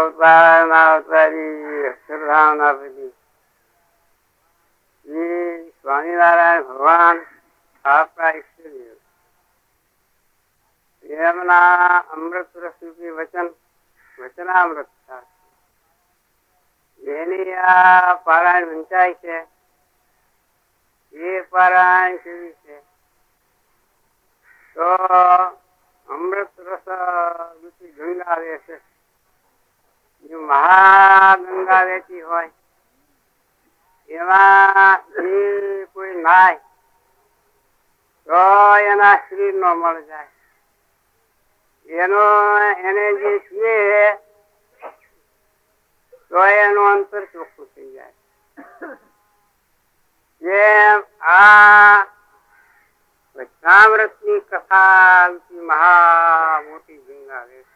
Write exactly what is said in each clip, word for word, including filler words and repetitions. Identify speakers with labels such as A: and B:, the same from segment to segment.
A: અવતાર ના અવતારી અક્ષરધામ ના બધી સ્વામિનારાયણ ભગવાન આપણા ઈશ્વરીય એમના અમૃત રૂપી વચન વચનામૃત એની આ પારાયણ વંચાય છે. એ પારાયણ કેવી છે તો અમૃત રસ રૂપી ગંગા વહેશે. જો મહાગંગા વહેતી હોય એમાં એ કોઈ નાય તો એના શરીર નો મળ જાય. એનો એને જે છીએ તો એનું અંતર ચોખ્ખું થઈ જાય. જેમ આ વચનામૃત ની કથા મહા મોટી ગંગા રહેશે.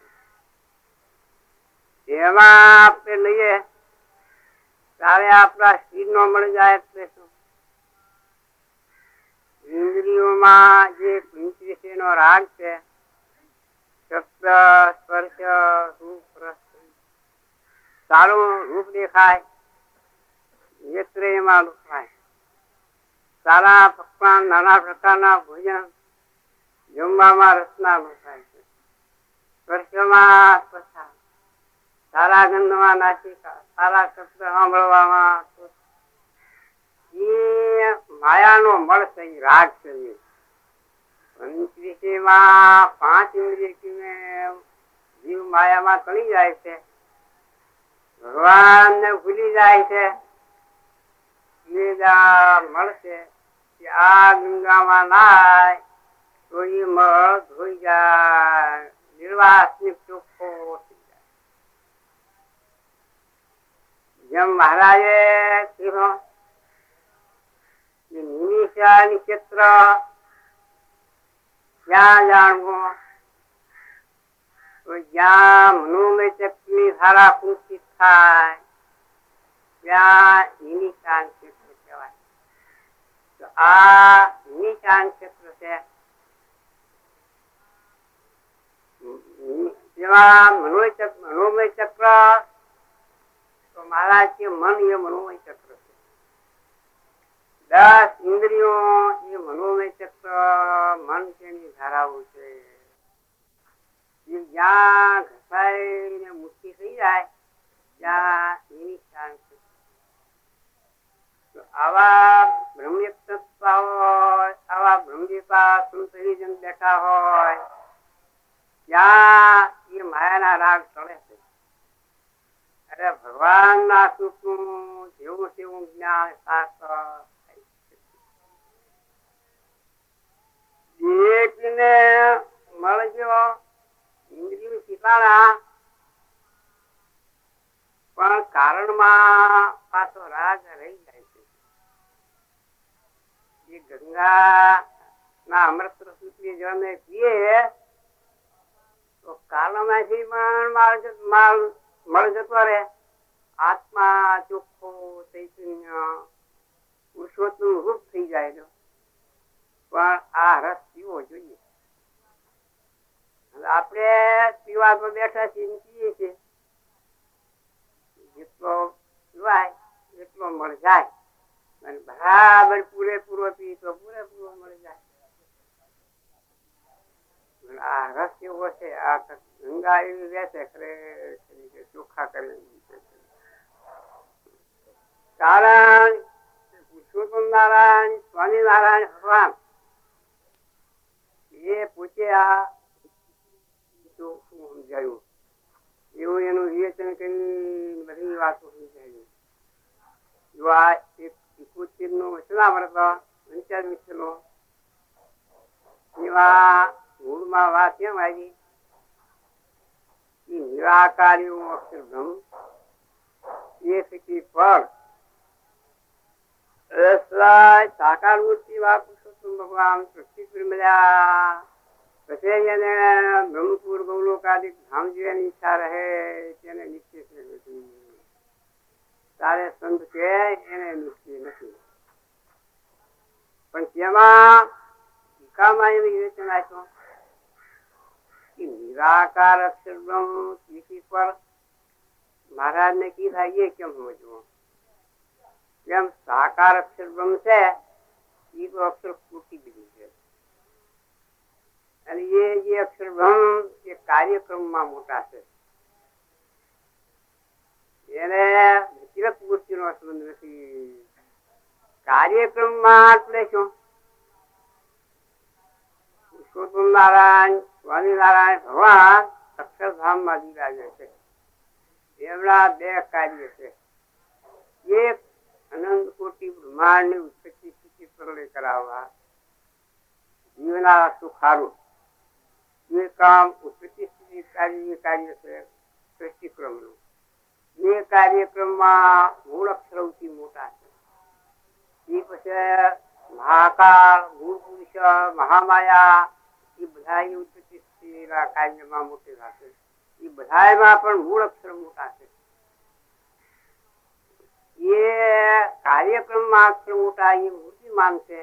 A: એમાં આપણે લઈએ ત્યારે આપણા શરીર નો મળી જાય. એટલે શું ઇન્દ્રિયોમાં જે પંચવિષય નો રાગ છે, શબ્દ સ્પર્શ રૂપ રસ, સારું રૂપ દેખાય નેત્ર એમાં દેખાય, સારા પકવાન નાના પ્રકારના ભોજન જમવામાં રસના દેખાય છે, સ્પર્શમાં સ્પર્શા, સારા ગંધમાં નાસિકા, સારા શબ્દ સાંભળવામાં એ માયાનો મળ છે. રાગ છે. પંચવિષયમાં પાંચ ઇન્દ્રિય જીવ માયામાં તળી જાય છે, ભગવાન ને ભૂલી જાય છે. મળશે આ ગંગામાં નાય તો એ મળ ધોઈ જાય, નિર્વાસનિક ચોખ્ખો થઈ જાય. જેમ મહારાજે કહ્યું નિમિષાની ક્ષેત્ર ક્યાં જાણવું તો જ્યાં મનોમય ચક્રની ધારા કુંઠિત થાય ત્યાં નિમિષાન ક્ષેત્ર કહેવાય. તો આ નિમિષાન ક્ષેત્ર છે. જેમાં મનોમય ચક્ર મનોમય ચક્ર તો મહારાજ કે મન એ મનોમય ચક્ર છે. દસ ઇન્દ્રિયો એ મનોમય ચક્ર મન તેની ધારાઓ છે. જ્યાં ઘસાઈને મુક્તિ થઈ જાય ત્યાં નિમિષાન છે. આવા બ્રહ્મયુક્ત હોય, આવા બ્રહ્મદીપા સંતરીજન બેઠા હોય ત્યાં એ માયાના રાગ ચડે છે. અરે ભગવાન ના સુખ નું જેવું તેવું જ્ઞાન શાસ્ત્ર એકને મળજો ઇન્દ્રિય શીખાણા પણ કારણમાં પાછો રાગ રહી જાય છે. એ ગંગા ના અમૃત રસની જળને પીએ તો કાળમાંથી પણ મળ જતો રહે. આત્મા ચોખ્ખો ચૈતન્ય પુરુષોત્તમ રૂપ થઈ જાય. પણ આ રસ પીવો જોઈએ. આપણે પીવા તો બેઠા છીએ પીએ છીએ, જેટલો પીવાય એટલો મળ જાય અને બરાબર પૂરેપૂરો પી તો પૂરેપૂરો મળી જાય. આ રસ એવો છે. આ ગંગા એવી રહેશે ખરે ચોખ્ખા કરે. કારણ પુરુષોત્તમ નારાયણ સ્વામિનારાયણ ભગવાન એ પોતે આ સમજાયું એવું એનું વિવેચન કરી બધી વાતો સમજાયું. જો આ એક ઇકોતેર નો વચનામૃત પંચાયત વિષયનો એવા મૂળમાં વાત કેમ આવી નિરાકાર એવું અક્ષર બ્રહ્મ એ શીખી ફળ સાકાર મૂર્તિ વા પુરુષોત્તમ ભગવાન પૃથ્વી મળ્યા પછી એને બ્રહ્મપુર ગૌલોકાદિક ધામ જેવાની ઈચ્છા રહે તેને નિશ્ચિત નથી. તારે સંત છે એને નિશ્ચિત નથી. પણ તેમાં ટીકામાં એવું વિવેચન આપ્યું કે નિરાકાર અક્ષર બ્રહ્મ શીખી પર महाराज ने की था ये क्यों समझो केम साकार अक्षर ब्रह्म से ये तो अक्षर कोटि विधि है અને ये ये अक्षर ब्रह्म ये कार्यक्रम में मोटा है એને વ્યક્તિગત મૂર્તિનો સંબંધ નથી કાર્યક્રમમાં એટલે શું પુરુષોત્તમ નારાયણ સ્વામિનારાયણ ભગવાન અક્ષરધામમાં બિરાજે છે એમના બે કાર્ય છે એક અનંત કોટી બ્રહ્માંડની ઉત્પત્તિ સ્થિતિ પ્રલય કરાવવા જીવના સુખારું ये काम उत्पत्ति स्थिति कार्य कार्य से सृष्टिक्रम ये कार्यक्रम में मूल अक्षर मोटा है महाकाल मूल पुरुष महामाया ये बधाई उत्पत्ति स्थिति कार्य में मोटे ये बधाई में मूल अक्षर मोटा है ये कार्यक्रम में अक्षर मोटा ये मूर्तिमान से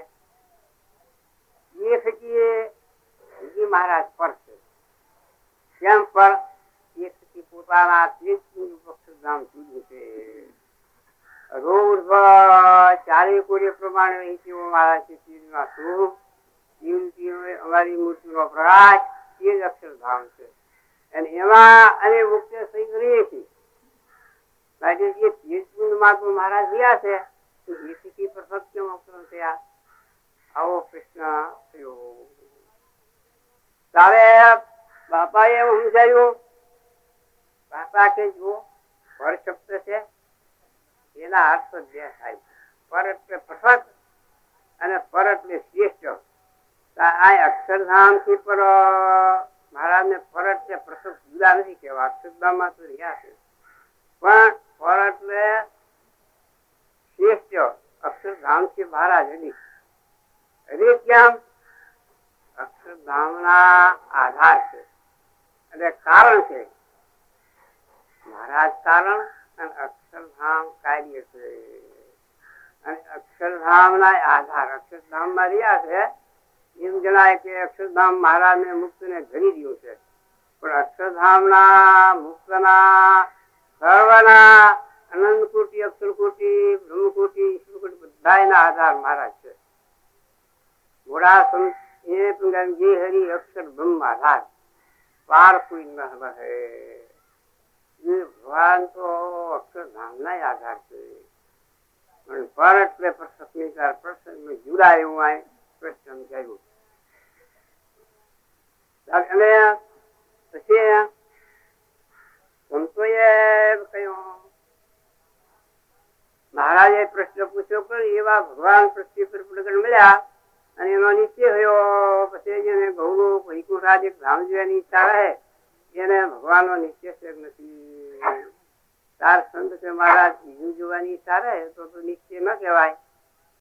A: ये सचिए जी महाराज पर છે કેમ પર એક થી પોતાના તેજ અક્ષરધામ સુધી છે રોજ ચારે કોરે પ્રમાણે અહીંથી મહારાજ ચીજમાં શું જીવતી અમારી મૂર્તિનો પ્રકાશ તે જ અક્ષરધામ છે અને એમાં અને મુક્ત થઈ કરીએ છીએ માટે જે તેજમાં તો મહારાજ ગયા છે એ સ્થિતિ પર સત્યમ અક્ષર થયા આવો પ્રશ્ન થયો તારે બાપાએ એવું સમજાયું બાપા કે જો પર શબ્દ છે એના અર્થ બે થાય પર એટલે પૃથક અને પર એટલે શ્રેષ્ઠ આ અક્ષરધામ થી પર મહારાજ ને પર એટલે પૃથક જુદા નથી કહેવા અક્ષરધામમાં તો રહ્યા છે પણ પર એટલે શ્રેષ્ઠ અક્ષરધામ થી મહારાજ હરી હરી કેમ अक्षरधाम आधार से कारण से महाराज कारण अक्षरधाम कार्य से अक्षरधाम आधार अक्षरधाम में रिया है एम जनाय के अक्षरधाम महाराज ने मुक्त ने घड़ी दियो छे पण अक्षरधाम मुक्तना सर्वना अनंत कोटि अक्षर कोटि ब्रह्म कोटि ईश्वर कोटि बधायना आधार महाराज छे मोड़ा ये ये हरि अक्षर ब्रह्म आधार पार कोई न है ये भगवान तो अक्षर धाम ना आधार से पर એટલે પ્રસંગ પ્રસંગ में जुड़ाયું आए प्रश्न समझाયું અને પછી સંતોએ કહ્યું મહારાજે પ્રશ્ન પૂછ્યો પણ એવા ભગવાન પ્રત્યે પ્રગટ મળ્યા અને એનો નિશ્ચય થયો પછી જેને ગૌરવ વૈકુંઠાદિક ધામ જોવાની ઈચ્છા રહે એને ભગવાનનો નિશ્ચય છે નથી તાર સંત કે મહારાજ બીજું જોવાની ઈચ્છા રહે તો નિશ્ચય ન કહેવાય